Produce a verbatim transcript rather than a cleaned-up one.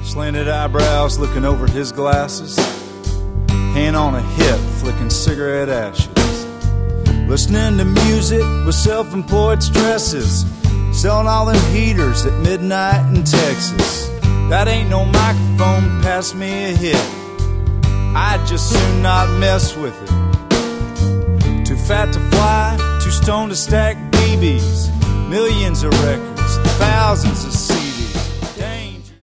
Slanted eyebrows looking over his glasses, hand on a hip flicking cigarette ashes, listening to music with self-employed stresses, selling all them heaters at midnight in Texas. That ain't no microphone, pass me a hit, I'd just soon not mess with it. Too fat to fly, too stoned to stack B Bs, millions of records, thousands of C Ds.